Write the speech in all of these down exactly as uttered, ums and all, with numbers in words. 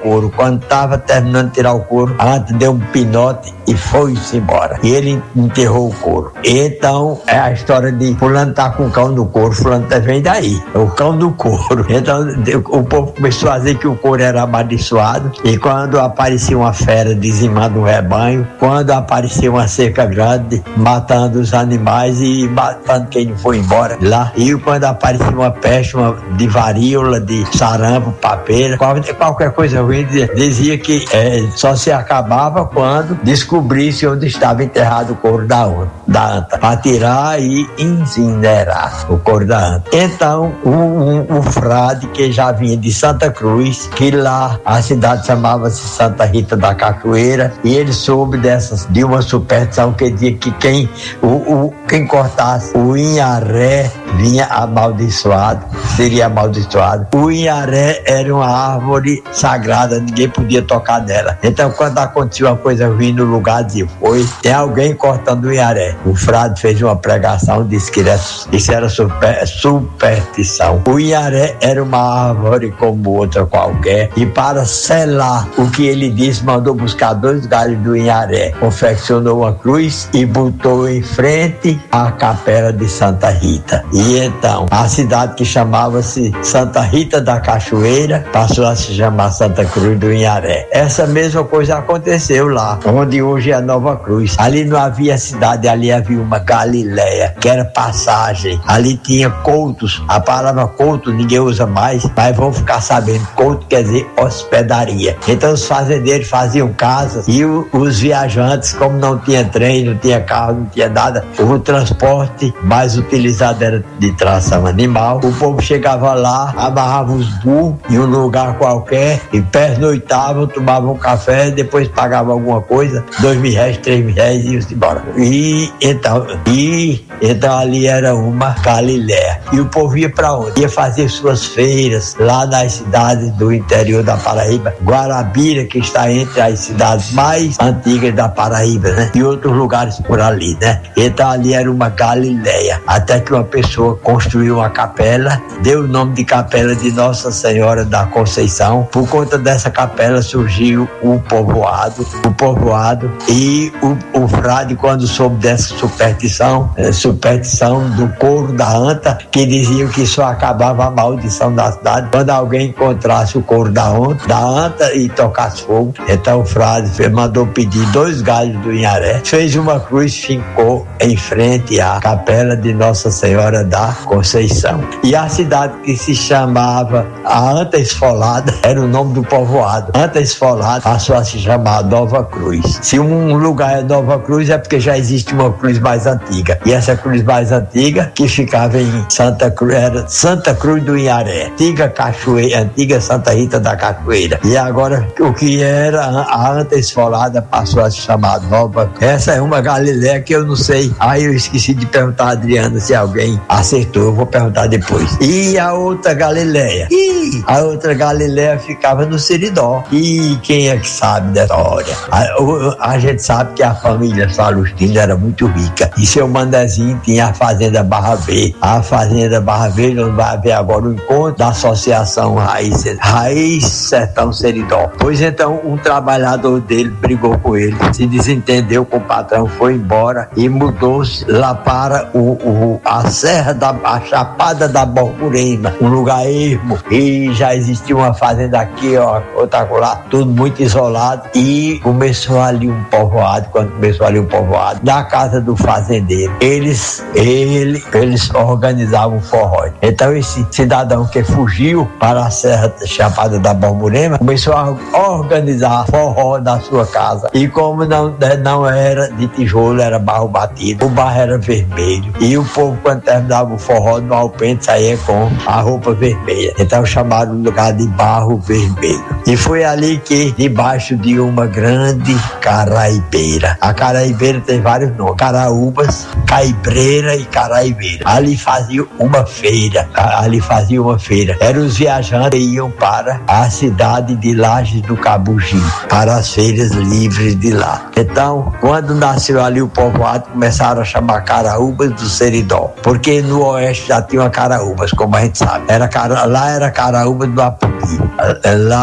couro. Quando estava terminando de tirar o couro, a anta deu um pinote e foi-se embora. E ele enterrou o couro. Então, é a história de fulano tá com o cão do couro, fulano vem daí, o cão do couro. Então, o povo começou a dizer que o couro era amaldiçoado, e quando aparecia uma fera dizimando o rebanho, quando aparecia uma seca grande, matando os animais e matando quem não foi embora lá, e quando aparecia uma peste, uma de varíola, de sarampo, papeira, qualquer coisa ruim, dizia que é, só se acabava quando descobrisse onde estava enterrado o couro da anta, da anta para tirar e incinerar o couro da anta. Então, o, o, o frade, que já vinha de Santa Cruz, que lá a cidade chamava-se Santa Rita da Cachoeira, e ele soube dessas, de uma superstição que dizia que quem, o, o, quem cortasse o inharé vinha amaldiçoado, seria amaldiçoado. O inharé era uma árvore sagrada, ninguém podia tocar nela. Então, quando acontecia uma coisa ruim no lugar, dizia, foi, tem alguém cortando o inharé. O frade fez uma pregação, disse que era, isso era super, superstição. O inharé era uma árvore como outra qualquer, e para selar o que ele disse, mandou buscar dois galhos do inharé, confeccionou uma cruz e botou em frente à capela de Santa Rita. E então, a cidade que chamava-se Santa Rita da Cachoeira passou a se chamar Santa Cruz do Inharé. Essa mesma coisa aconteceu lá, onde hoje é a Nova Cruz. Ali não havia cidade, ali havia uma Galileia, que era passagem. Ali tinha coutos. A palavra couto ninguém usa mais, mas vão ficar sabendo. Couto quer dizer hospedaria. Então os fazendeiros faziam casas e o, os viajantes, como não tinha trem, não tinha carro, não tinha nada, o transporte mais utilizado era de tração animal. O povo chegava lá, amarrava os burros em um lugar qualquer e pernoitavam, tomavam um café, depois pagavam alguma coisa, dois mil reais, três mil reais e iam-se embora. E então, e então ali era uma Galileia. E o povo ia para onde? Ia fazer suas feiras lá nas cidades do interior da Paraíba. Guarabira, que está entre as cidades mais antigas da Paraíba, né? E outros lugares por ali, né? Então ali era uma Galileia. Até que uma pessoa construiu uma capela, deu o nome de Capela de Nossa Senhora da Conceição. Por conta dessa capela surgiu o povoado, o povoado e o, o frade, quando soube dessa superstição, é, superstição do couro da anta, que diziam que só acabava a maldição da cidade quando alguém encontrasse o couro da anta, da anta e tocasse fogo. Então o frade mandou pedir dois galhos do inharé, fez uma cruz, fincou em frente à Capela de Nossa Senhora da Conceição. E a cidade que se chamava a Anta Esfolada era o nome do povoado. Anta Esfolada passou a se chamar Nova Cruz. Se um lugar é Nova Cruz, é porque já existe uma cruz mais antiga. E essa cruz mais antiga, que ficava em Santa Cruz, era Santa Cruz do Inharé, antiga Cachoeira, antiga Santa Rita da Cachoeira. E agora o que era a Anta Esfolada passou a se chamar Nova. Essa é uma Galileia que eu não sei. Aí eu esqueci de perguntar a Adriana se alguém acertou, eu vou perguntar depois. E a outra Galileia? Ih, a outra Galileia ficava no Seridó. E quem é que sabe dessa história? A, a gente sabe que a família Salustina era muito rica. E seu Mandezinho tinha a fazenda Barra Verde. A fazenda Barra Verde, onde vai haver agora o encontro da Associação Raiz, Raiz Sertão Seridó. Pois então, um trabalhador dele brigou com ele, se desentendeu com o patrão, foi embora e mudou-se lá para o, o, a Serra da a Chapada da Borborema, um lugar ermo, e já existia uma fazenda aqui, ó, outra lá, tudo muito isolado, e começou ali um povoado. Quando começou ali um povoado, na casa do fazendeiro, eles ele, eles organizavam forró. Então esse cidadão que fugiu para a Serra Chapada da Borborema começou a organizar forró na sua casa, e como não, não era de tijolo, era barro batido, o barro era vermelho, e o povo, quando terminava o forró no alpendre, saía com a roupa vermelha. Então chamaram o lugar de Barro Vermelho. E foi ali que, debaixo de uma grande caraibeira, a caraibeira tem vários nomes, Caraúbas, Caibreira e Caraibeira, ali fazia uma feira, ali fazia uma feira. Eram os viajantes que iam para a cidade de Lajes do Cabugi, para as feiras livres de lá. Então, quando nasceu ali o povoado, começaram a chamar Caraúbas do Seridó, porque no oeste já tinha Caraúbas, como a gente sabe. Era, lá era Caraúbas do Apubi. Lá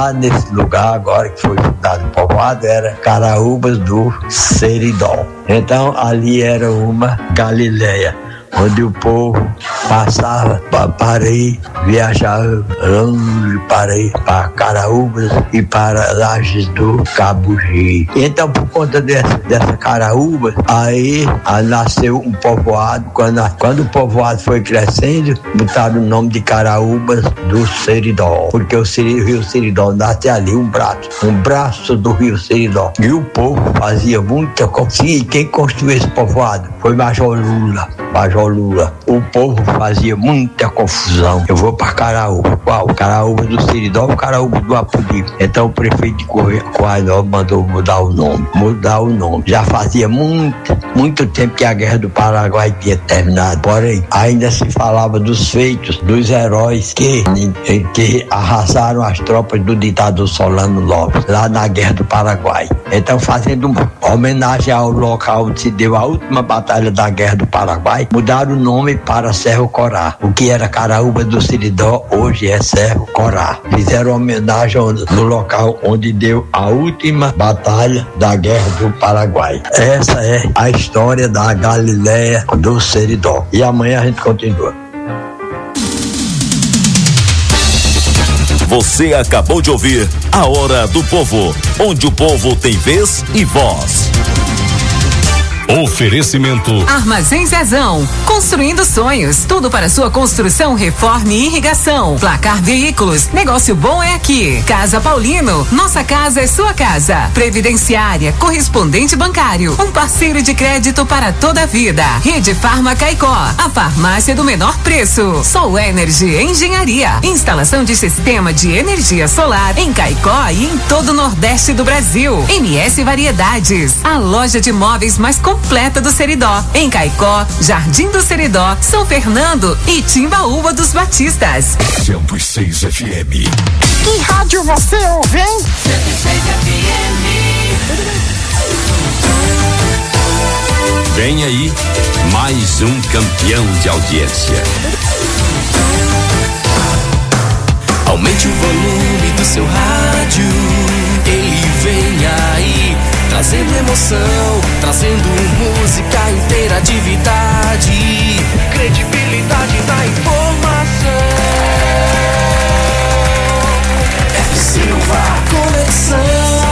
lá nesse lugar agora que foi fundado o povoado era Caraúbas do Seridó. Então ali era uma Galileia, onde o povo passava para Parei, viajava longe para ir para Caraúbas e para Lajes do Cabugi. Então, por conta dessa, dessa Caraúbas, aí, aí nasceu um povoado. Quando, quando o povoado foi crescendo, botaram o nome de Caraúbas do Seridó, porque o, Seri, o rio Seridó nasce ali, um braço, um braço do rio Seridó. E o povo fazia muita confusão. E quem construiu esse povoado foi Major Lula. Major Lula. O povo fazia muita confusão. Eu vou para Caraúba. Qual? Caraúba do Seridó ou Caraúba do Apodi? Então o prefeito de Coainó mandou mudar o nome. Mudar o nome. Já fazia muito, muito tempo que a Guerra do Paraguai tinha terminado. Porém, ainda se falava dos feitos, dos heróis que, que arrasaram as tropas do ditador Solano Lopes, lá na Guerra do Paraguai. Então, fazendo uma homenagem ao local onde se deu a última batalha da Guerra do Paraguai, mudaram o nome para Cerro Corá. O que era Caraúba do Seridó, hoje é Cerro Corá. Fizeram homenagem no local onde deu a última batalha da Guerra do Paraguai. Essa é a história da Galileia do Seridó. E amanhã a gente continua. Você acabou de ouvir A Hora do Povo, onde o povo tem vez e voz. Oferecimento Armazém Zezão, construindo sonhos, tudo para sua construção, reforma e irrigação. Placar Veículos, negócio bom é aqui. Casa Paulino, nossa casa é sua casa. Previdenciária, correspondente bancário, um parceiro de crédito para toda a vida. Rede Farma Caicó, a farmácia do menor preço. Sol Energy Engenharia, instalação de sistema de energia solar em Caicó e em todo o Nordeste do Brasil. M S Variedades, a loja de móveis mais completa completa do Seridó, em Caicó, Jardim do Seridó, São Fernando e Timbaúba dos Batistas. cento e seis F M. Que rádio você ouve, hein? cento e seis F M. Vem aí, mais um campeão de audiência. Aumente o volume do seu rádio, ele vem aí, trazendo emoção, trazendo música, interatividade, credibilidade da informação. F. Silva, conexão,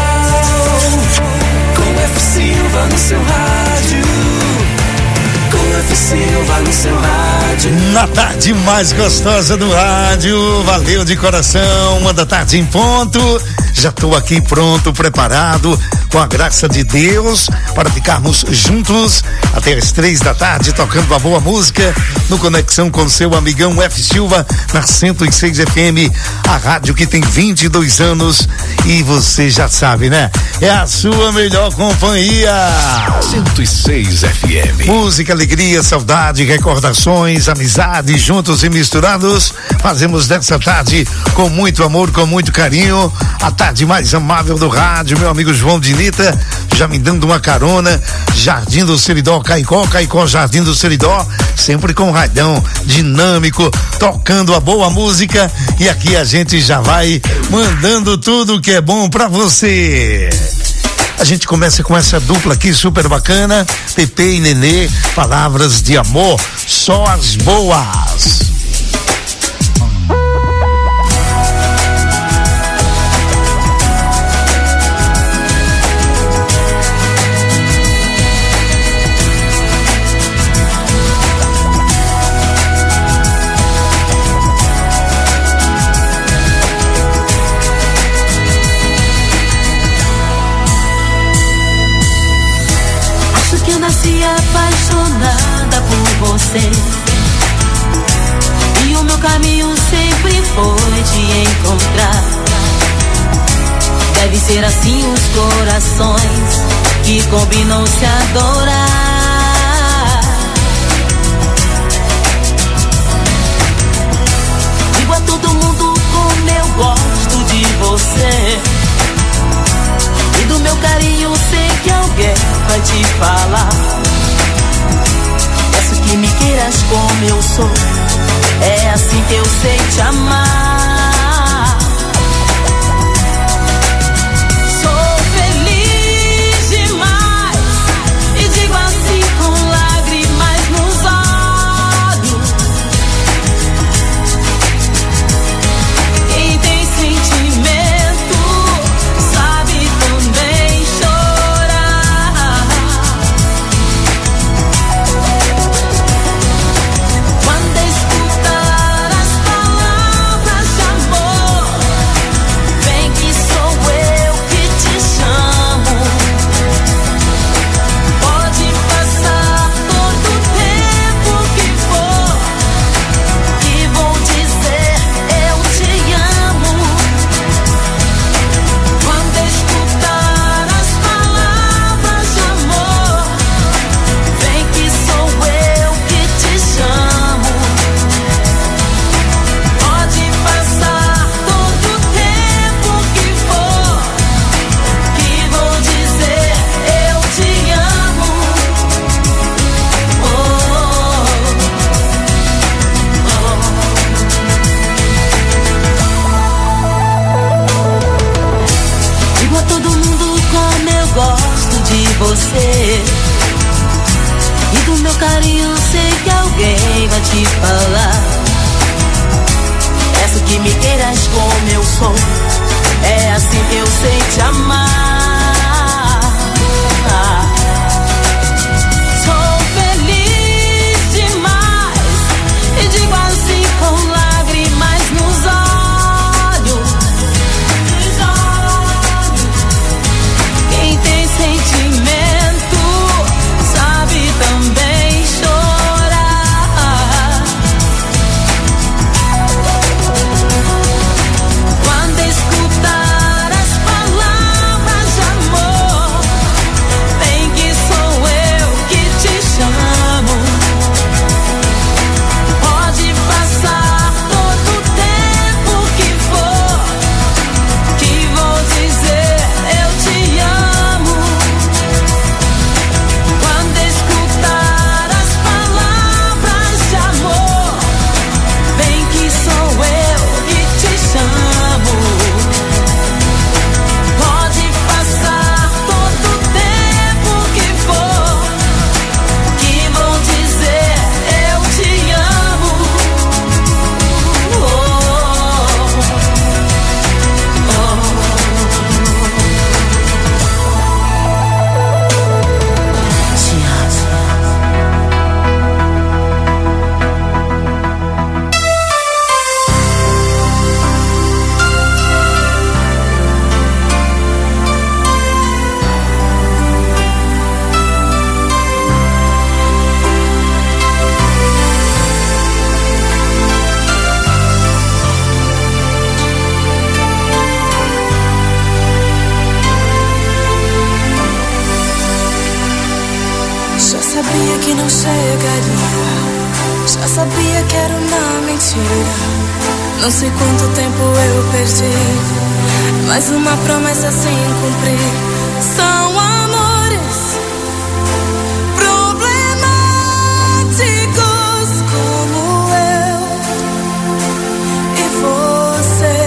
com F. Silva no seu rádio, com F. Silva no seu rádio. Na tarde mais gostosa do rádio, valeu de coração, uma da tarde em ponto. Já estou aqui pronto, preparado, com a graça de Deus, para ficarmos juntos até as três da tarde, tocando uma boa música, no Conexão com seu amigão F. Silva, na cento e seis F M, a rádio que tem vinte e dois anos, e você já sabe, né? É a sua melhor companhia. cento e seis F M. Música, alegria, saudade, recordações, amizade, juntos e misturados, fazemos dessa tarde com muito amor, com muito carinho, a tarde mais amável do rádio, meu amigo João Dinita, já me dando uma carona, Jardim do Seridó, Caicó, Caicó, Jardim do Seridó, sempre com raidão dinâmico, tocando a boa música, e aqui a gente já vai mandando tudo que é bom pra você. A gente começa com essa dupla aqui super bacana, Pepe e Nenê, palavras de amor, só as boas. Apaixonada por você, e o meu caminho sempre foi te encontrar. Deve ser assim os corações que combinam se adorar. Digo a todo mundo como eu gosto de você, e do meu carinho sei que alguém vai te falar. Peço que me queiras como eu sou, é assim que eu sei te amar. sabia que não chegaria, já sabia que era uma mentira. Não sei quanto tempo eu perdi, mas uma promessa sem cumprir. São amores problemáticos como eu e você.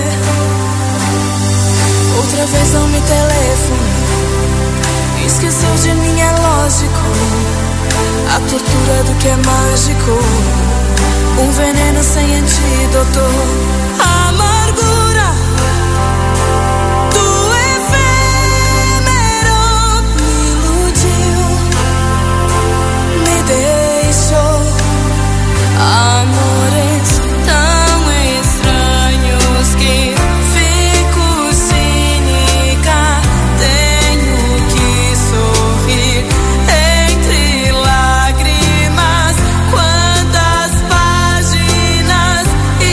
Outra vez não me telefonou, esqueceu de mim, é lógico. A tortura do que é mágico, um veneno sem antídoto. A amargura do efêmero me iludiu, me deixou. Amores tão estranhos que fico cínica. Tenho que sorrir entre lágrimas. Quantas páginas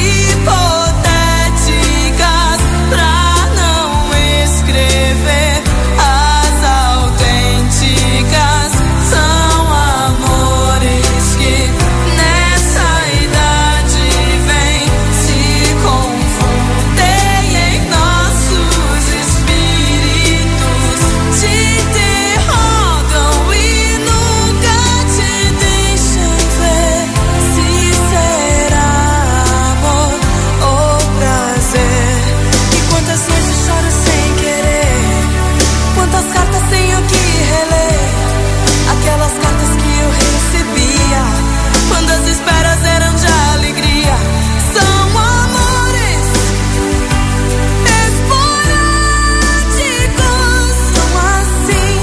hipotéticas pra não escrever as autênticas. São amores que nessa idade vêm, se confundem em nossos espíritos, te interrogam e nunca te deixam ver se será amor ou prazer. E quantas vezes choro sem querer, quantas cartas tenho que reler, aquelas cartas que eu recebia quando as esperas eram de alegria. São amores esporádicos, são assim,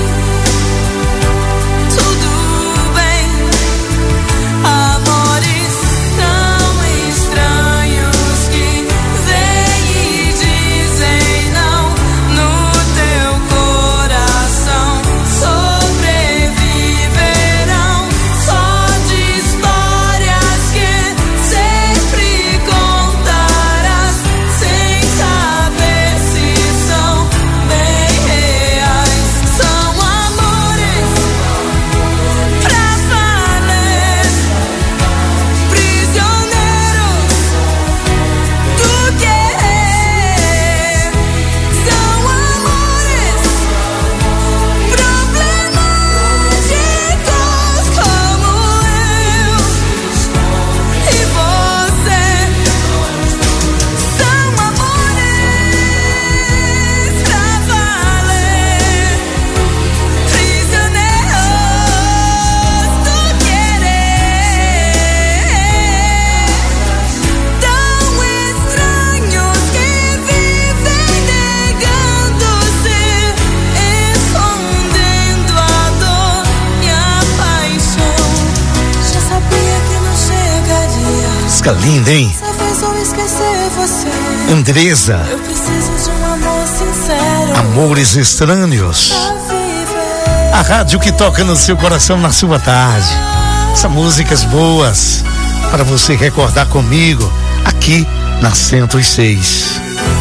tudo bem. Amores tão estranhos que vêm e dizem não no teu coração. Sobreviverão só de histórias que sempre contarás, sem saber se são bem reais. São amores pra valer, prisioneiros do querer. São amores problemáticos como eu e você. São amores pra valer, prisioneiros do querer. Tão estranhos que vivem negando-se, escondendo a dor e a paixão. Já sabia que não chegaria, Música linda, hein? dessa vez vou esquecer você. Andresa, Eu preciso de um amor sincero Amores Estranhos. pra viver. A rádio que toca no seu coração na sua tarde. São músicas boas para você recordar comigo aqui na cento e seis.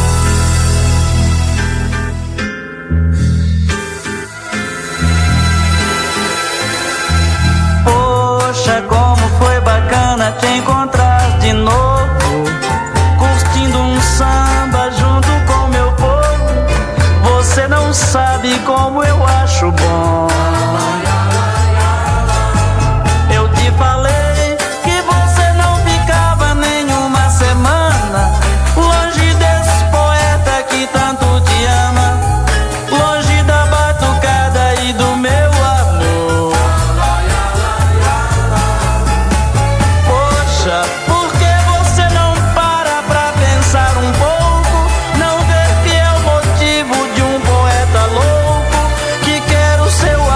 Poxa, como foi bacana te encontrar de novo, curtindo um samba junto com meu povo. Você não sabe como eu acho bom. Eu te falei que você não ficava nenhuma semana longe desse poeta que tanto te ama, longe da batucada e do meu amor. Poxa, por que você não para pra pensar um pouco? Não vê que é o motivo de um poeta louco que quer o seu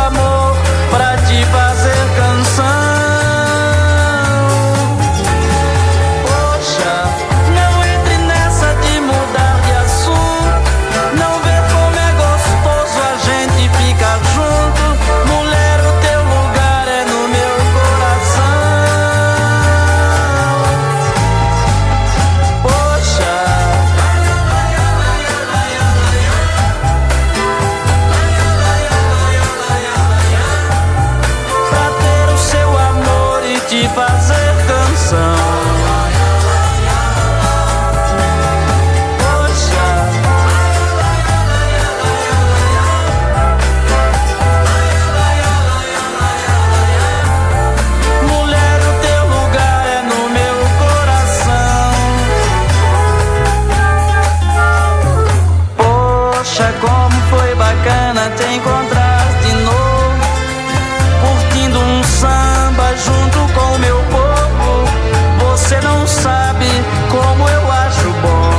foi bacana te encontrar de novo, curtindo um samba junto com o meu povo. Você não sabe como eu acho bom.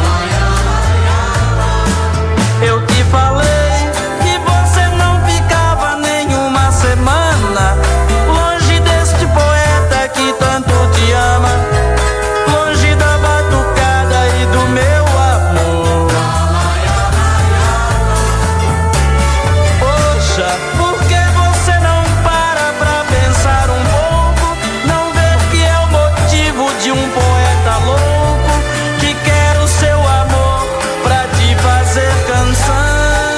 Eu te falei que você não ficava nenhuma semana longe deste poeta que tanto te ama, longe da batucada e do meu amor. Poxa, por que você não para pra pensar um pouco, não ver que é o motivo de um poeta louco que quer o seu amor pra te fazer canção?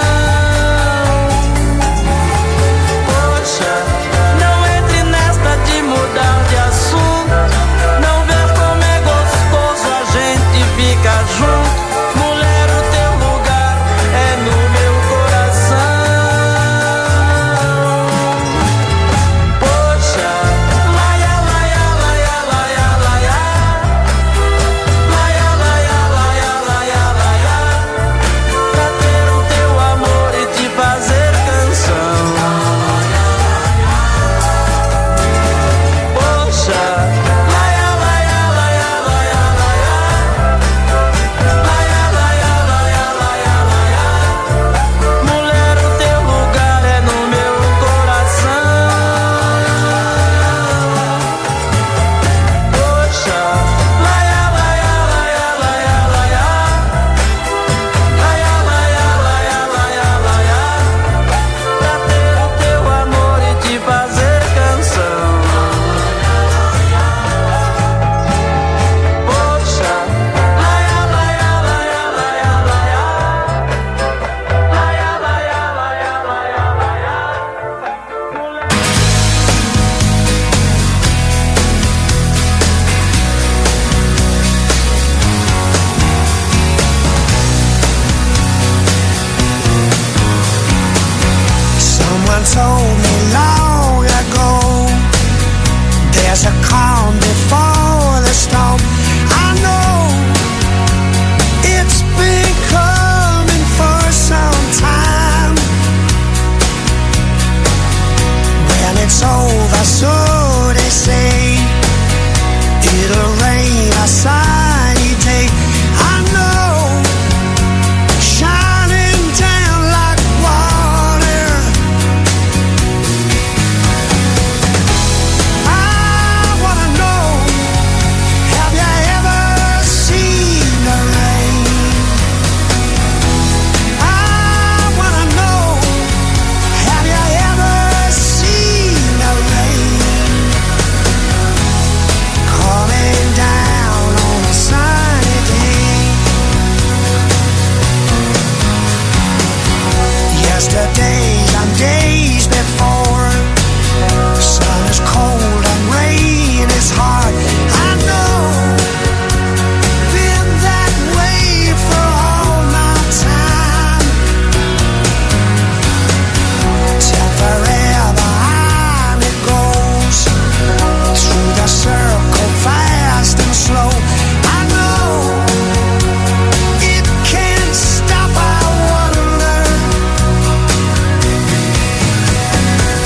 Poxa, não entre nesta de mudar de assunto, não ver como é gostoso a gente ficar junto. Mulher, o teu lugar é no meu coração. Poxa, laia, laia, laia, laia, laia, laia, laia, laia, laia, laia, pra ter o teu amor e te fazer canção. Poxa, laia, laia, laia, laia, laia, laia, laia, laia, laia, laia, mulher, o teu lugar é no meu coração. Poxa, laia, laia, laia, laia, laia, laia, laia, laia, laia, laia, pra ter o teu amor e te fazer canção. Poxa, laia, laia, laia, laia, laia, laia, laia, laia, laia, laia, Someone told me long ago, there's a calm before the storm. I know it's been coming for some time. When it's over, so they say, it'll rain a sunny day. I know, shining down like water. I wanna know, have you ever seen the rain? I wanna know, have you ever seen the rain coming down on a sunny day? Yesterdays and days before, sun is cold and rain is hard. I know, been that way for all my time. Till forever on it goes, through the circle fast and slow. I know, it can't stop, I wonder.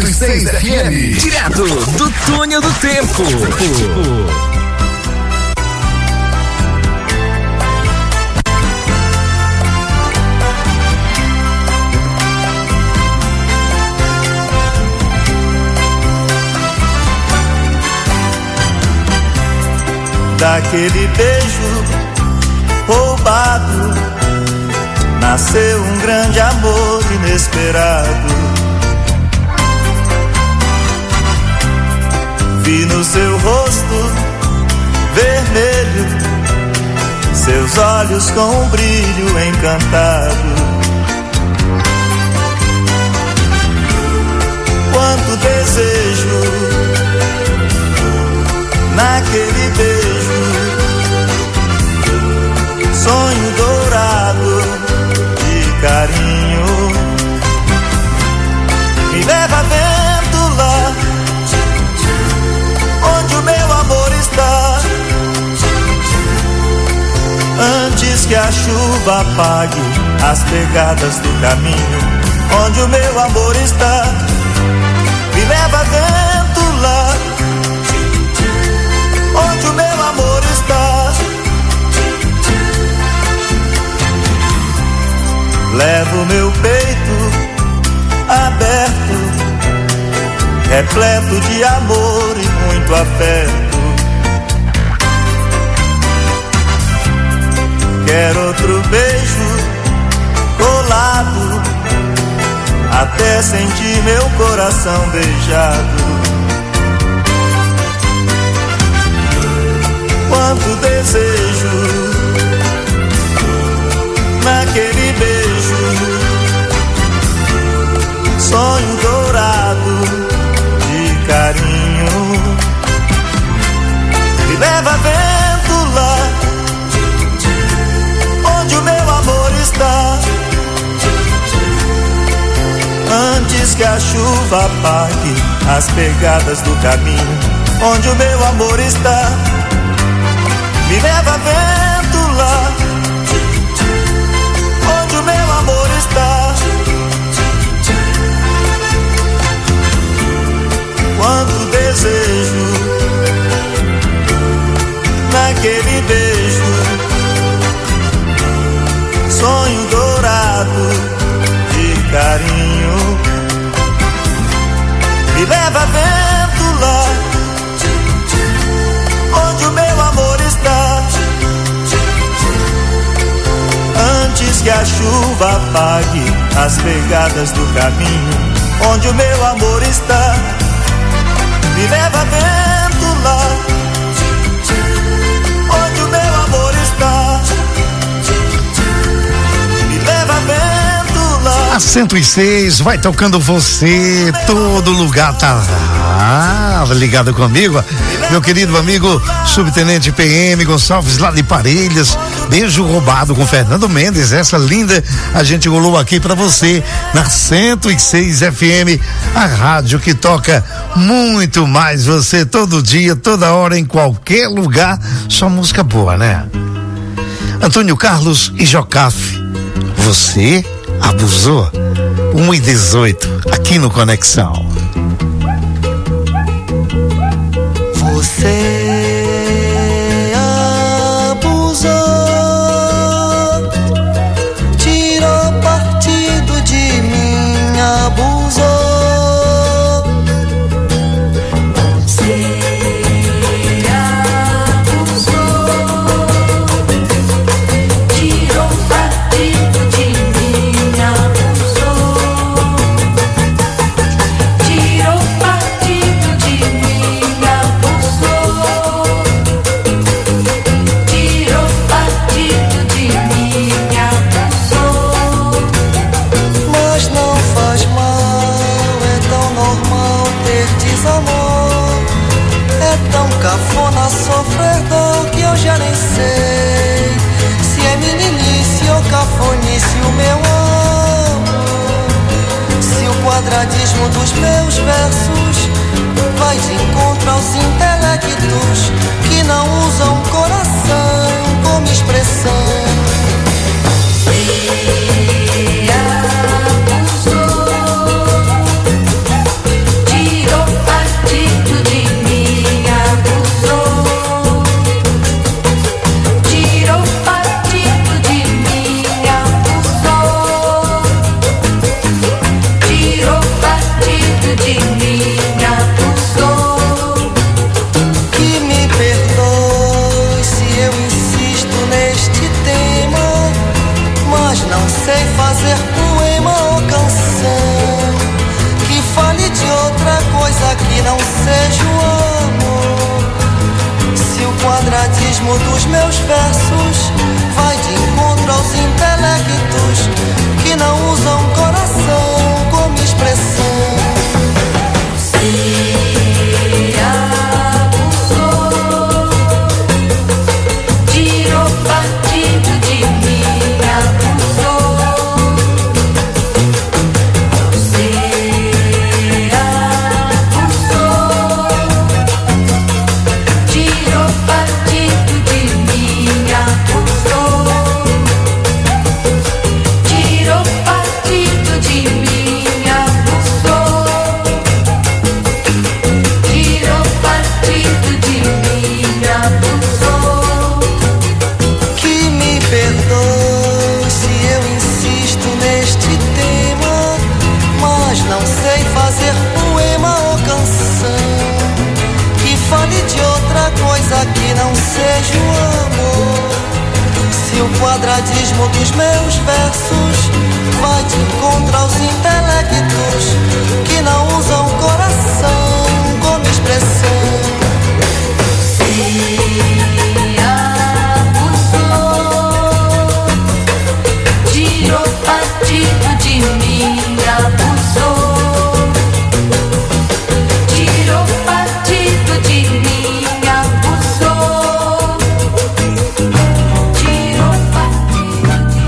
e seis F M, direto do túnel do tempo. Daquele beijo roubado nasceu um grande amor inesperado. Vi no seu rosto vermelho seus olhos com um brilho encantado. Quanto desejo naquele beijo, sonho dourado de carinho. Me leva vento lá onde o meu amor está, antes que a chuva apague as pegadas do caminho. Onde o meu amor está, me leva vento lá onde o meu amor está. Levo meu peito aberto, repleto de amor e muito afeto. Quero outro beijo colado, até sentir meu coração beijado. Quanto desejo naquele beijo, sonho dourado de carinho. Me leva vento lá onde o meu amor está, antes que a chuva apague as pegadas do caminho. Onde o meu amor está, me leva vento lá onde o meu amor está. Quanto desejo naquele beijo, sonho dourado de carinho. Me leva vento lá onde o meu amor está, antes que a chuva apague as pegadas do caminho. Onde o meu amor está, me leva vento lá onde o meu amor está, me leva vento lá. A cento e seis vai tocando você, todo lugar tá ah, ligado comigo, meu querido amigo Subtenente P M Gonçalves lá de Parelhas. Beijo roubado com Fernando Mendes, essa linda a gente rolou aqui pra você na cento e seis F M, a rádio que toca muito mais você todo dia, toda hora, em qualquer lugar, só música boa, né? Antônio Carlos e Jocafe, você abusou. um e dezoito aqui no Conexão. Você abusou, tirou partido de mim, abusou. Você abusou, tirou partido de mim, abusou. Tirou partido de mim, abusou. Tirou partido de mim, abusou. Mas não faz mal, é tão normal ter desamor. É tão cafona sofrer dor que eu já nem sei se é meninice ou cafonice o meu amor. Se o quadradismo dos meus versos vai de encontro aos intelectos que não usam coração como expressão. Você abusou, mas não sei fazer poema ou canção que fale de outra coisa que não seja o amor. Se o quadradismo dos meus versos vai de encontro aos intelectos que não usam coração como expressão. Se abusou, tirou partido de mim, abusou. Você abusou, tirou partido de mim, abusou. Tirou partido de mim, abusou. Tirou partido de mim, abusou. Que me perdoe se eu insisto neste tema, mas não sei fazer poema ou canção que fale de outra coisa que não seja o amor. Se o quadradismo dos meus versos vai de encontro aos intelectos que não usam coração como expressão. Se abusou, tirou partido de mim, abusou. Tirou partido de mim, abusou. Tirou partido de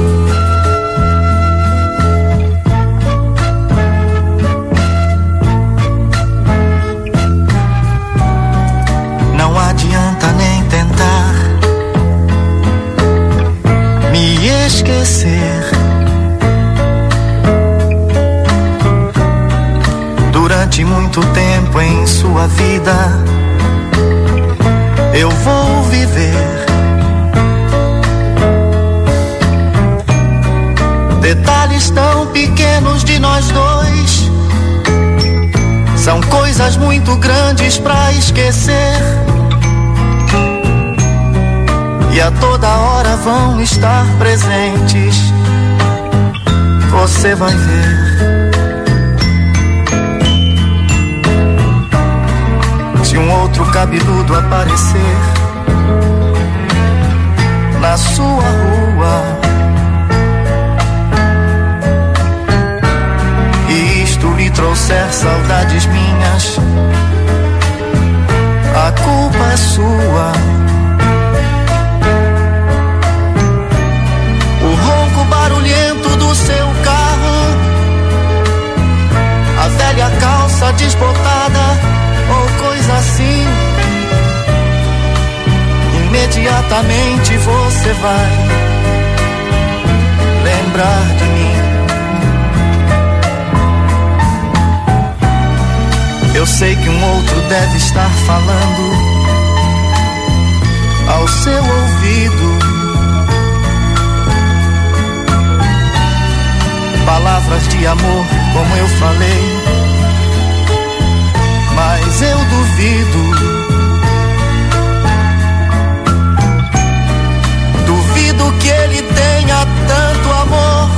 Não adianta nem tentar me esquecer. Durante muito tempo em sua vida eu vou viver detalhes tão pequenos de nós dois. São coisas muito grandes pra esquecer e a toda hora vão estar presentes. Você vai ver. Se um outro cabeludo aparecer na sua rua e isto lhe trouxer saudades minhas, a culpa é sua. O ronco barulhento do seu carro, a velha calça desbotada ou coisa assim, imediatamente você vai lembrar de mim. Eu sei que um outro deve estar falando ao seu ouvido palavras de amor como eu falei, mas eu duvido, duvido que ele tenha tanto amor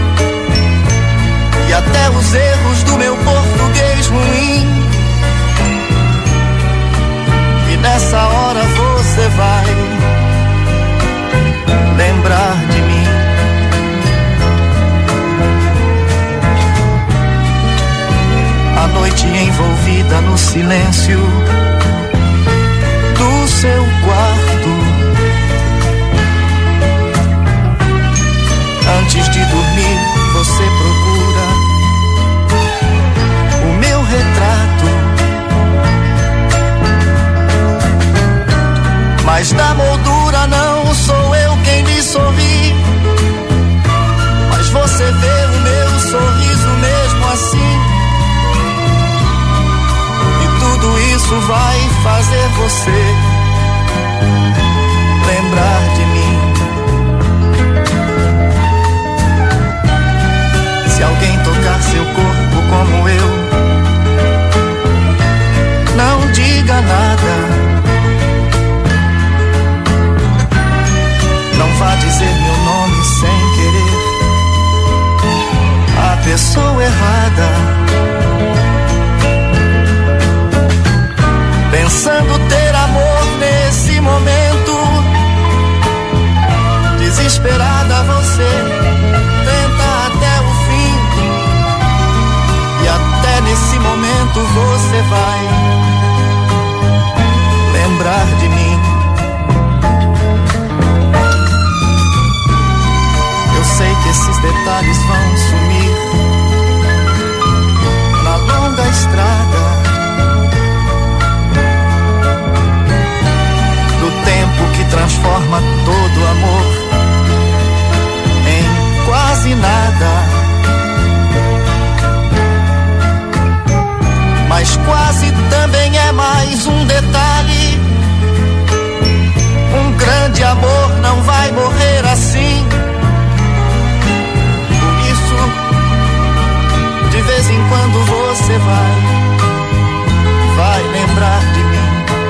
e até os erros do meu português ruim. E nessa hora você vai lembrar de mim. A noite envolvida no silêncio do seu quarto, antes de dormir você procura o meu retrato, mas da moldura não sou eu quem lhe sorri, mas você vê o meu sorriso mesmo assim. Tudo isso vai fazer você lembrar de mim. Se alguém tocar seu corpo como eu, não diga nada. Não vá dizer meu nome sem querer. desesperada você tenta até o fim, e até nesse momento você vai lembrar de mim. Eu sei que esses detalhes vão sumir na longa estrada do tempo que transforma todo amor em quase nada. Mas quase também é mais um detalhe. Um grande amor não vai morrer assim. Por isso, de vez em quando você vai, vai lembrar de mim.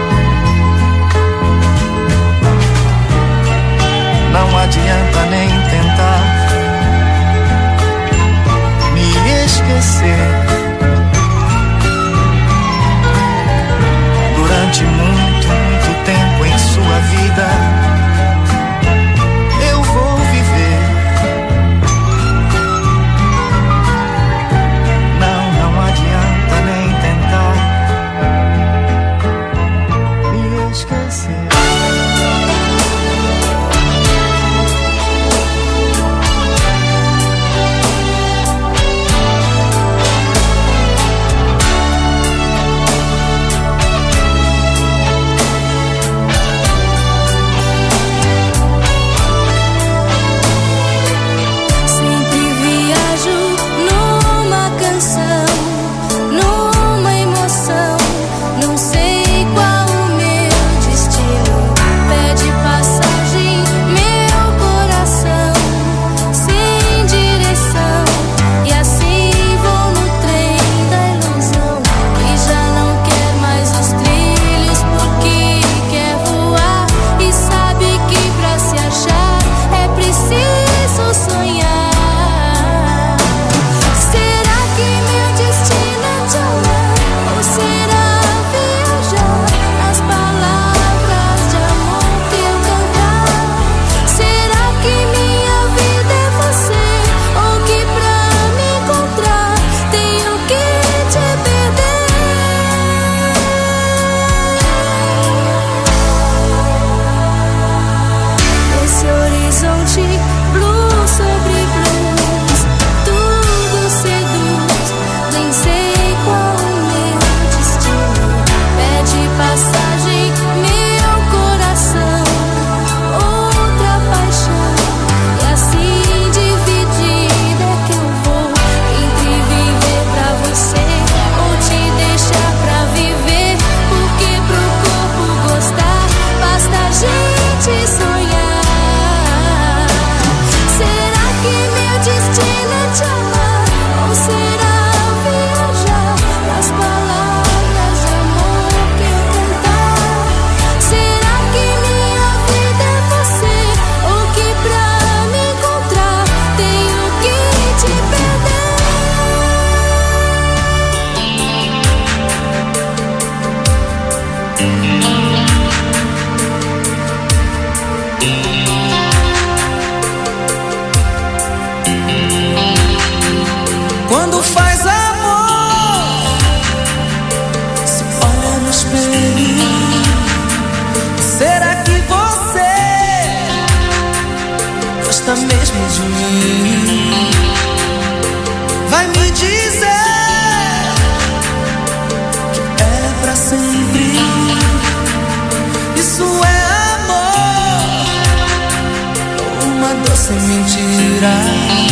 Não adianta nem tentar me esquecer. Durante muito, muito tempo em sua vida, eu vou viver. Não, não adianta nem tentar me esquecer. Quando faz amor, se olha no espelho, será que você gosta mesmo de mim? Vai me dizer que é pra sempre. Isso é amor, uma doce mentira.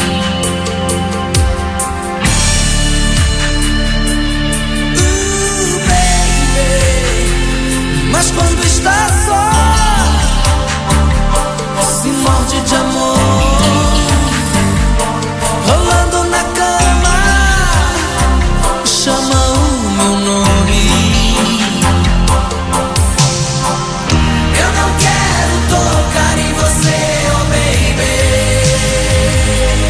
Mas quando está só, se morde de amor, rolando na cama, chama o meu nome. Eu não quero tocar em você, oh baby.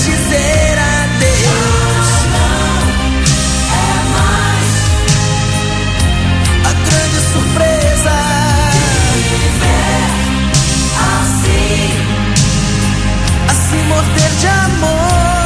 dizer adeus. Não é mais a grande surpresa. Viver assim, assim morder de amor.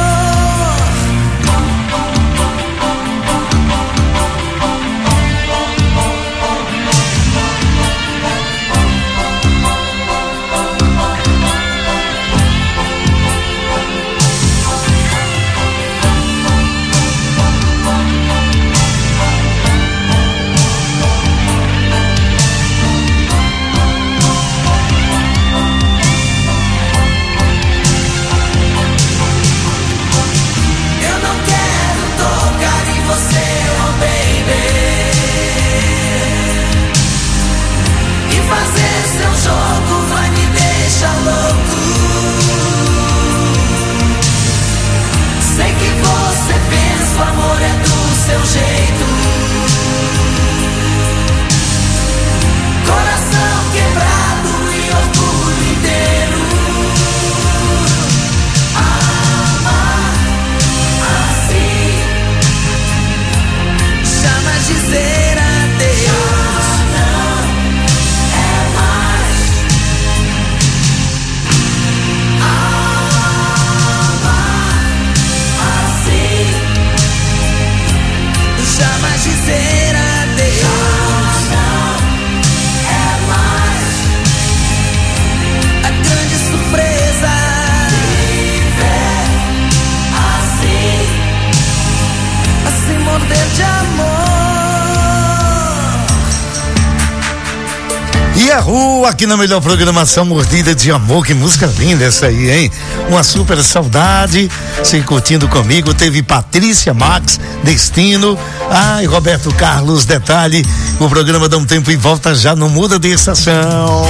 Aqui na melhor programação, Mordida de Amor. Que música linda essa aí, hein? Uma super saudade. Se curtindo comigo, teve Patrícia Max, Destino. Ai, Roberto Carlos, detalhe. O programa dá um tempo e volta já, não muda de estação.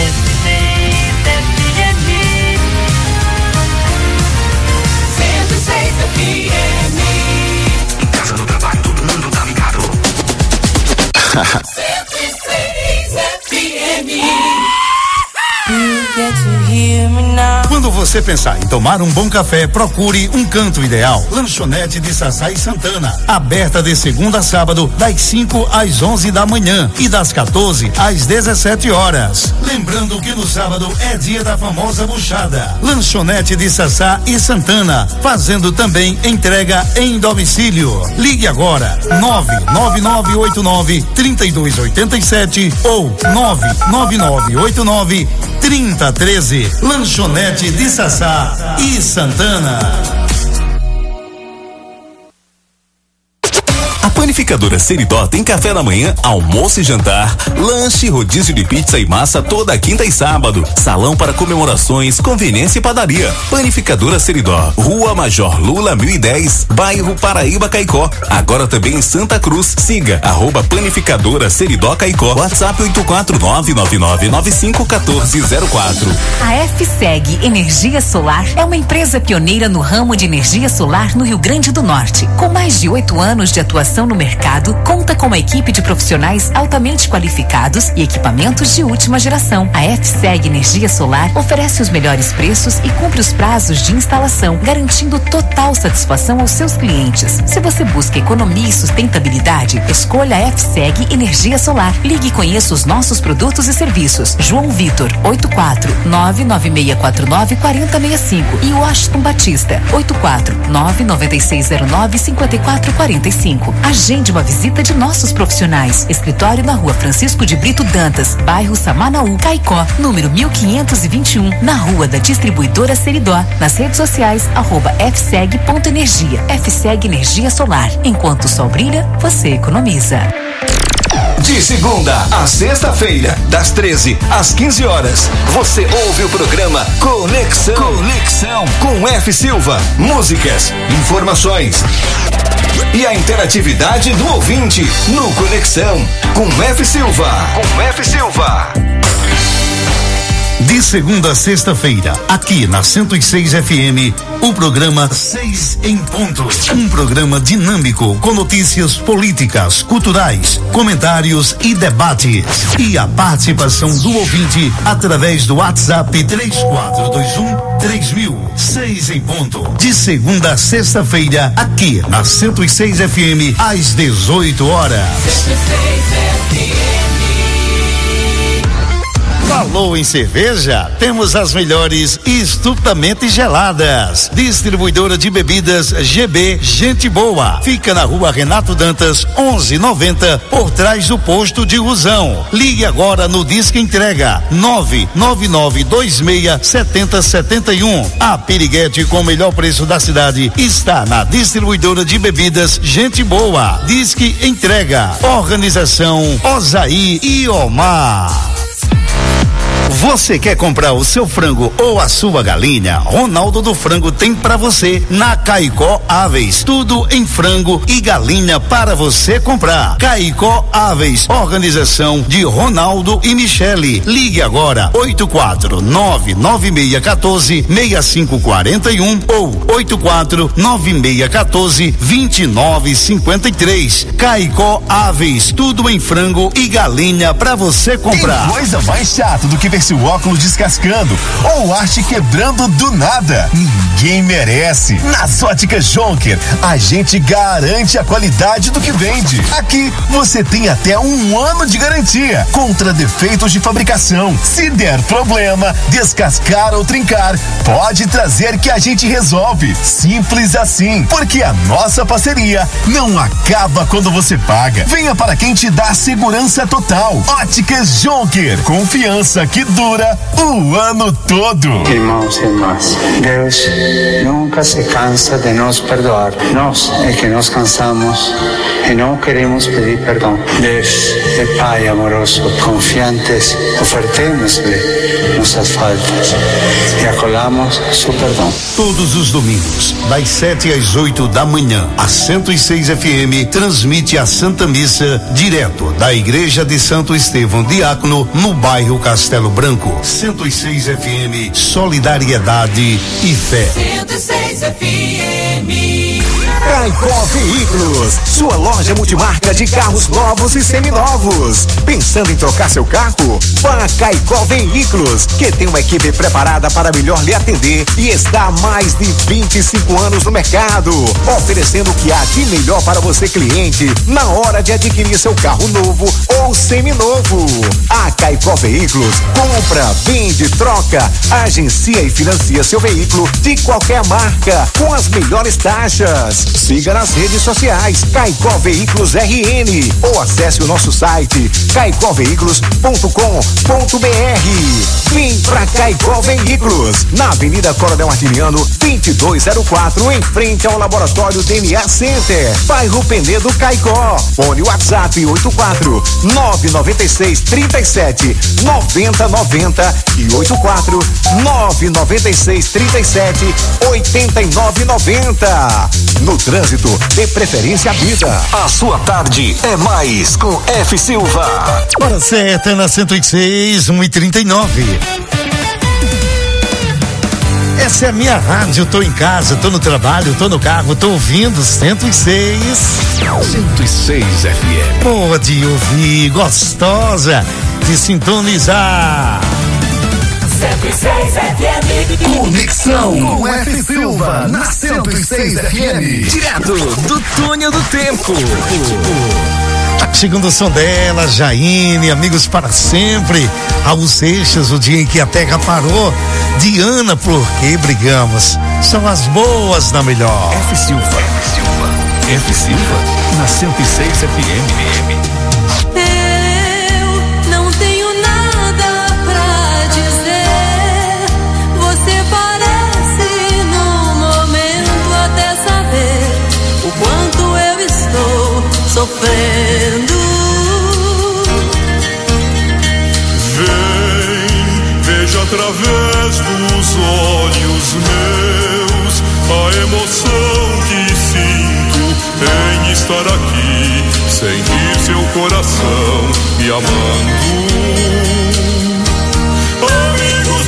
Em casa, no trabalho, todo mundo tá ligado. cento e seis F M. Quando você pensar em tomar um bom café, procure um canto ideal. Lanchonete de Sassá e Santana, aberta de segunda a sábado, das cinco às onze da manhã e das quatorze às dezessete horas. Lembrando que no sábado é dia da famosa buchada. Lanchonete de Sassá e Santana, fazendo também entrega em domicílio. Ligue agora nove nove nove oito nove, três dois oito sete ou nove nove nove oito nove, trinta treze. Lanchonete de Sassá e Santana. A Panificadora Seridó tem café da manhã, almoço e jantar, lanche, rodízio de pizza e massa toda quinta e sábado, salão para comemorações, conveniência e padaria. Panificadora Seridó, Rua Major Lula mil e dez, bairro Paraíba, Caicó. Agora também em Santa Cruz. Siga arroba Panificadora Seridó Caicó. WhatsApp oito quatro nove nove nove nove cinco um quatro zero quatro. A F S E G Energia Solar é uma empresa pioneira no ramo de energia solar no Rio Grande do Norte. Com mais de oito anos de atuação no mercado, conta com uma equipe de profissionais altamente qualificados e equipamentos de última geração. A F S E G Energia Solar oferece os melhores preços e cumpre os prazos de instalação, garantindo total satisfação aos seus clientes. Se você busca economia e sustentabilidade, escolha a F S E G Energia Solar. Ligue e conheça os nossos produtos e serviços. João Vitor, oito quatro nove nove seis quatro nove quatro zero seis cinco e Washington Batista, oito quatro nove nove seis zero nove cinco quatro quatro cinco. Agende uma visita de nossos profissionais. Escritório na Rua Francisco de Brito Dantas, bairro Samanaú, Caicó, número mil quinhentos e vinte e um, na Rua da Distribuidora Seridó. Nas redes sociais, arroba fseg ponto energia. F S E G Energia Solar. Enquanto o sol brilha, você economiza. De segunda a sexta-feira, das treze às quinze horas, você ouve o programa Conexão. Conexão com F Silva. Músicas, informações e a interatividade do ouvinte no Conexão com F Silva. Com F Silva. De segunda a sexta-feira, aqui na cento e seis F M, o programa Seis em Ponto. Um programa dinâmico com notícias políticas, culturais, comentários e debates. E a participação do ouvinte através do WhatsApp três quatro dois um três mil. Seis em Ponto. De segunda a sexta-feira, aqui na cento e seis F M, às dezoito horas. cento e seis F M. Falou em cerveja? Temos as melhores estupidamente geladas. Distribuidora de bebidas G B Gente Boa. Fica na rua Renato Dantas, onze noventa, por trás do posto de Rusão. Ligue agora no Disque Entrega nove nove nove dois seis sete zero sete um. A piriguete com o melhor preço da cidade está na distribuidora de bebidas Gente Boa. Disque Entrega. Organização Osaí e Omar. Você quer comprar o seu frango ou a sua galinha? Ronaldo do Frango tem para você na Caicó Aves. Tudo em frango e galinha para você comprar. Caicó Aves, organização de Ronaldo e Michele. Ligue agora oito quatro nove nove seis um quatro seis cinco quatro um ou oito quatro nove seis um quatro dois nove cinco três. Caicó Aves, tudo em frango e galinha para você comprar. Tem coisa mais chata do que ver seu óculos descascando ou haste quebrando do nada. Ninguém merece. Nas Óticas Jonker, a gente garante a qualidade do que vende. Aqui você tem até um ano de garantia contra defeitos de fabricação. Se der problema, descascar ou trincar, pode trazer que a gente resolve. Simples assim, porque a nossa parceria não acaba quando você paga. Venha para quem te dá segurança total. Óticas Jonker, confiança que dura o ano todo. Irmãos e irmãs, Deus nunca se cansa de nos perdoar. Nós é que nos cansamos e não queremos pedir perdão. Deus é Pai amoroso, confiantes, ofertemos-lhe nossas faltas e acolhamos seu perdão. Todos os domingos, das sete às oito da manhã, a cento e seis F M transmite a Santa Missa direto da Igreja de Santo Estevão Diácono, no bairro Castelo Branco. cento e seis F M, solidariedade e fé. cento e seis F M. Caicó Veículos, sua loja multimarca de carros novos e seminovos. Pensando em trocar seu carro? Vá a Caicó Veículos, que tem uma equipe preparada para melhor lhe atender e está há mais de vinte e cinco anos no mercado, oferecendo o que há de melhor para você, cliente, na hora de adquirir seu carro novo ou seminovo. A Caicó Veículos compra, vende, troca, agencia e financia seu veículo de qualquer marca com as melhores taxas. Siga nas redes sociais Caicó Veículos R N ou acesse o nosso site caicó veículos ponto com ponto b r. Vem pra Caicó Veículos, na Avenida Coronel Artiniano vinte e dois zero quatro, em frente ao Laboratório D N A Center, bairro Penedo, Caicó. Fone WhatsApp oito quatro nove nove seis três sete nove zero nove zero e oito quatro nove nove seis três sete oito nove nove zero. No trânsito, dê preferência à vida. A sua tarde é mais com F. Silva. Hora certa na cento e seis, um e trinta e nove. Essa é a minha rádio, tô em casa, tô no trabalho, tô no carro, tô ouvindo cento e seis. cento e seis F M. Boa de ouvir, gostosa de sintonizar. cento e seis F M. Conexão com F. Silva na cento e seis F M. Direto do túnel do tempo. Segundo o som dela, Jaine, amigos para sempre. Raul Seixas, o dia em que a terra parou. Diana, por que brigamos? São as boas na melhor. F. Silva. F. Silva. F. Silva na cento e seis F M. Sofrendo. Vem, veja através dos olhos meus a emoção que sinto em estar aqui, sentir seu coração me amando. Amigo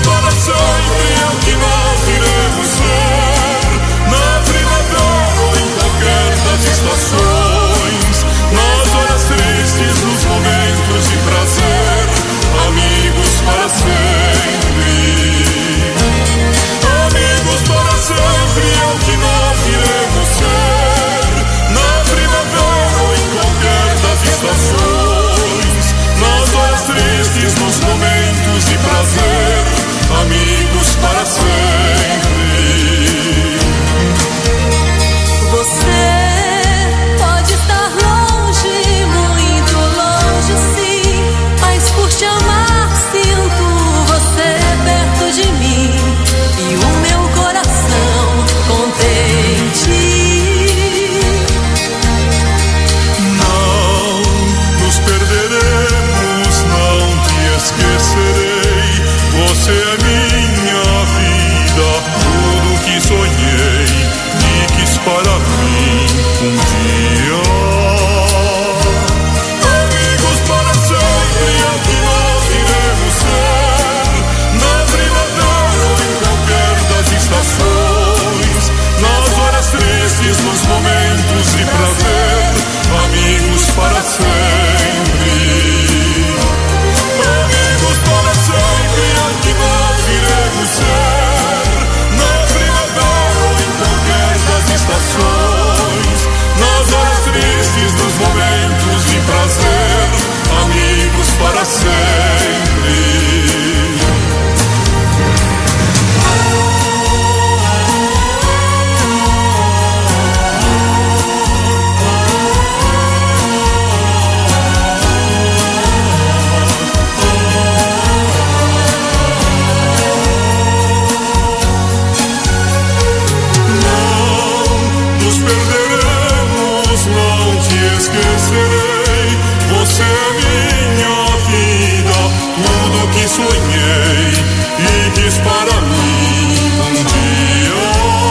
serei. Você é minha vida, tudo que sonhei e quis para mim um dia.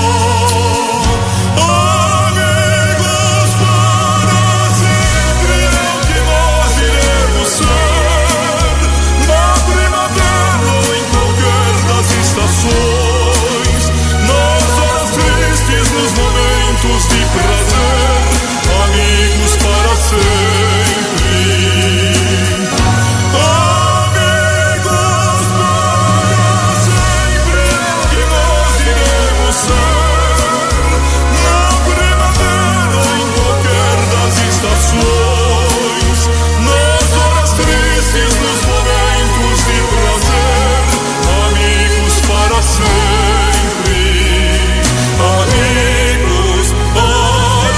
Amigos para sempre é o que nós iremos ser. Na primavera ou em qualquer das estações, nas horas tristes, nos momentos de prazer, amigos para sempre. Amigos para sempre é o que nós iremos ser. Na primavera ou em qualquer das estações, nas horas tristes, nos momentos de prazer, amigos para sempre. Amigos para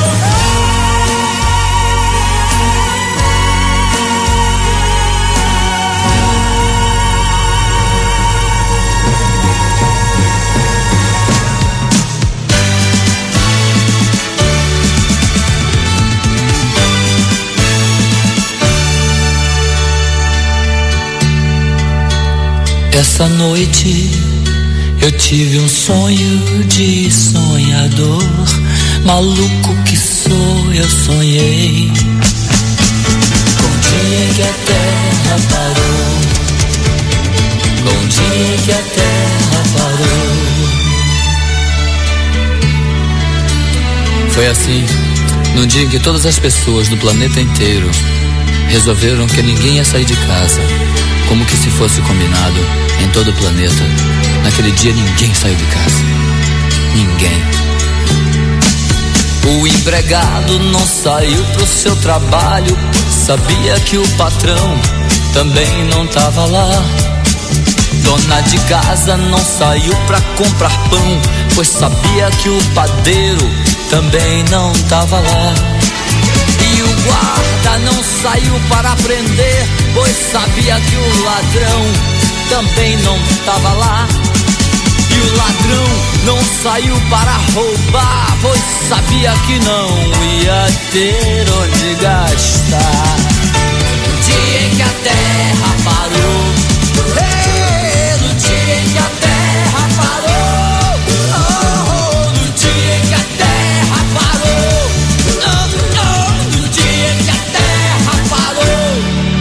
Essa noite eu tive um sonho de sonhador. Maluco que sou, eu sonhei com o dia em que a terra parou, com o dia em que a terra parou. Foi assim, no dia em que todas as pessoas do planeta inteiro resolveram que ninguém ia sair de casa, como que se fosse combinado em todo o planeta. Naquele dia ninguém saiu de casa. Ninguém. O empregado não saiu pro seu trabalho, sabia que o patrão também não tava lá. Dona de casa não saiu pra comprar pão, pois sabia que o padeiro também não tava lá. E o guarda não saiu para prender, pois sabia que o ladrão também não tava lá. E o ladrão não saiu para roubar, pois sabia que não ia ter onde gastar. No dia em que a terra parou, hey, no dia em que a terra parou, oh, no dia em que a terra parou, oh, oh, no dia em que a terra parou.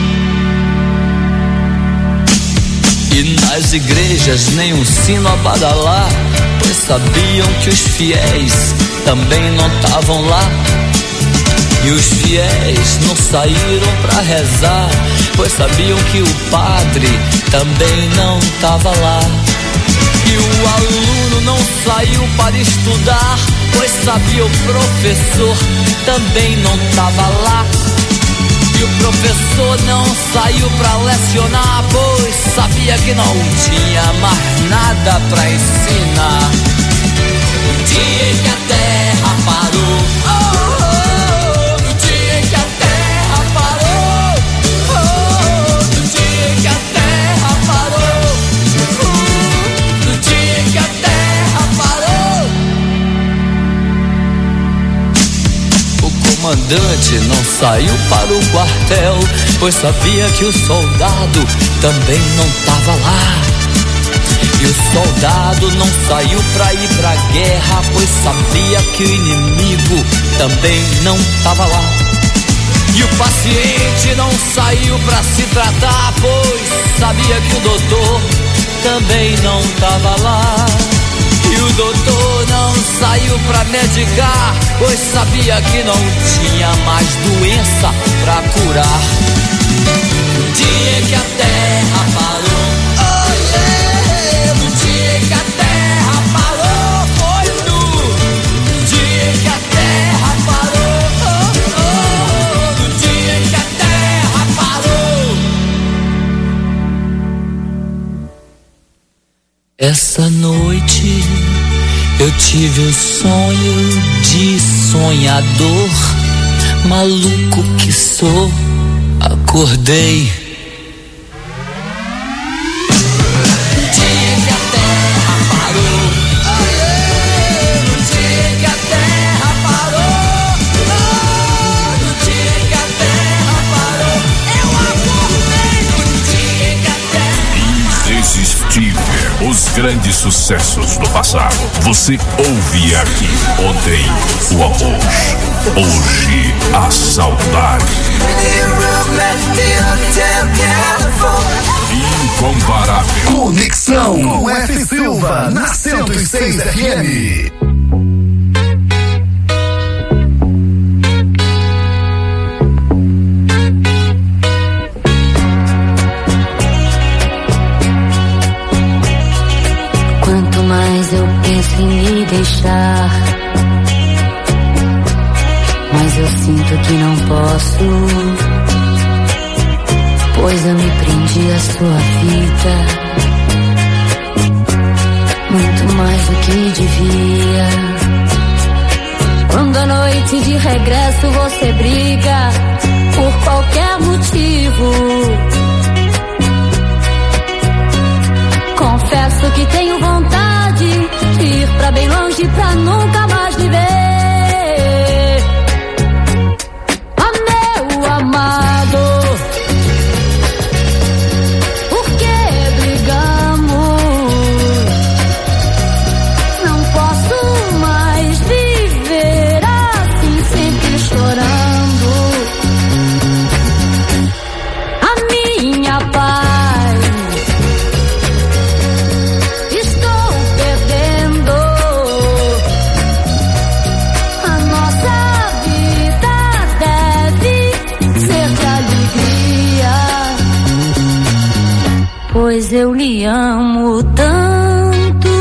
E nas igrejas nem um sino a badalar, pois sabiam que os fiéis também não estavam lá. E os fiéis não saíram pra rezar, pois sabiam que o padre também não tava lá. E o aluno não saiu para estudar, pois sabia o professor também não tava lá. E o professor não saiu pra lecionar, pois sabia que não tinha mais nada pra ensinar. No dia em que a terra parou, oh, oh, no dia em que a terra parou, oh, no dia em que a terra parou, oh, no dia em que a terra parou. O comandante não saiu para o quartel, pois sabia que o soldado também não tava lá. E o soldado não saiu pra ir pra guerra, pois sabia que o inimigo também não tava lá. E o paciente não saiu pra se tratar, pois sabia que o doutor também não tava lá. E o doutor não saiu pra medicar, pois sabia que não tinha mais doença pra curar. No dia em que a terra parou, oh yeah, no dia em que a terra parou, foi no, no dia em que a terra parou, oh, oh, no dia em que a terra parou. Essa noite eu tive um sonho de sonhador, maluco que sou, acordei. No dia que a terra parou, oh yeah, no dia que a terra parou, oh, no dia grandes sucessos do passado. Você ouve aqui. Ontem o amor, hoje a saudade. Incomparável. Conexão com F. Silva na cento e seis F M. Quanto mais eu penso em me deixar, mas eu sinto que não posso, pois eu me prendi à sua vida, muito mais do que devia. Quando à noite de regresso você briga por qualquer motivo, confesso que tenho vontade de ir pra bem longe pra nunca mais me ver. Ah, meu amado, por que brigamos? Não posso mais viver assim, sempre chorando. A minha paz estou perdendo. A nossa vida deve ser de alegria, pois eu lhe amo tanto.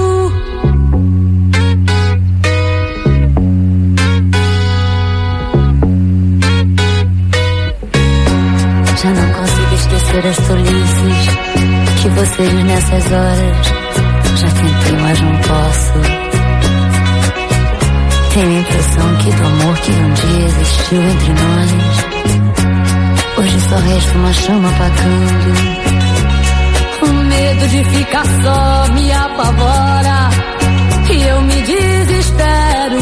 Já não consigo esquecer as tolices que você diz nessas horas. Já tentei, mas não posso. Tenho a impressão que do amor que um dia existiu entre nós, hoje só resta uma chama apagando. O medo de ficar só me apavora e eu me desespero.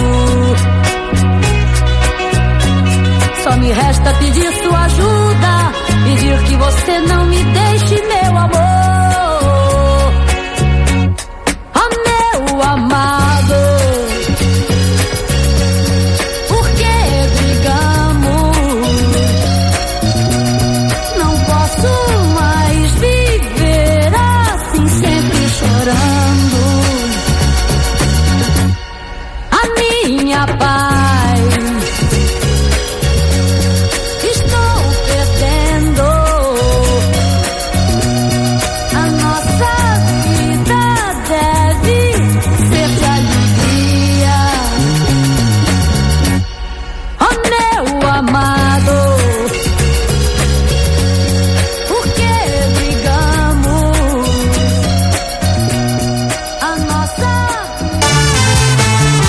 Só me resta pedir sua ajuda, pedir que você não me deixe, meu amor. Ah, meu amado, por que brigamos? Não posso mais viver assim, sempre chorando. A minha paz